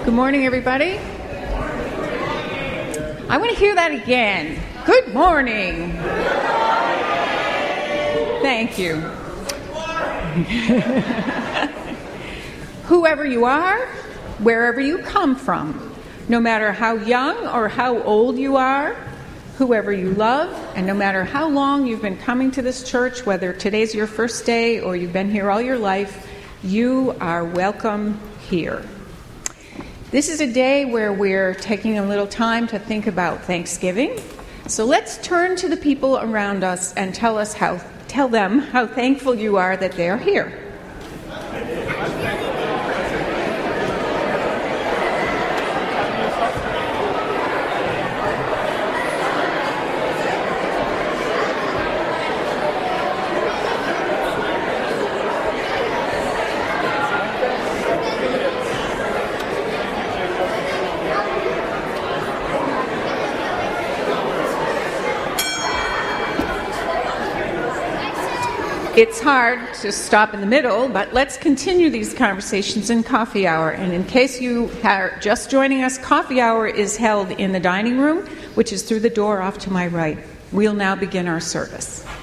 Good morning, everybody. I want to hear that again. Good morning. Thank you. Whoever you are, wherever you come from, no matter how young or how old you are, whoever you love, and no matter how long you've been coming to this church, whether today's your first day or you've been here all your life, you are welcome here. This is a day where we're taking a little time to think about Thanksgiving. So let's turn to the people around us and tell them how thankful you are that they're here. It's hard to stop in the middle, but let's continue these conversations in coffee hour. And in case you are just joining us, coffee hour is held in the dining room, which is through the door off to my right. We'll now begin our service.